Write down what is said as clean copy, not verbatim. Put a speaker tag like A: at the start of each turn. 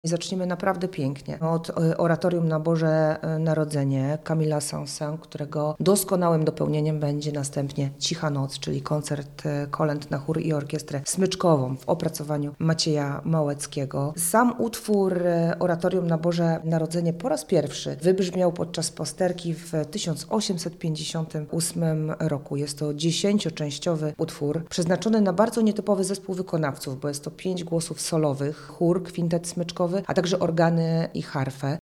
A: I zaczniemy naprawdę pięknie od oratorium na Boże Narodzenie Camille'a Saint-Saëns, którego doskonałym dopełnieniem będzie następnie Cicha Noc, czyli koncert kolęd na chór i orkiestrę smyczkową w opracowaniu Macieja Małeckiego. Sam utwór oratorium na Boże Narodzenie po raz pierwszy wybrzmiał podczas pasterki w 1858 roku. Jest to 10-częściowy utwór przeznaczony na bardzo nietypowy zespół wykonawców, bo jest to 5 głosów solowych, chór, kwintet smyczkowy, a także organy i harfę.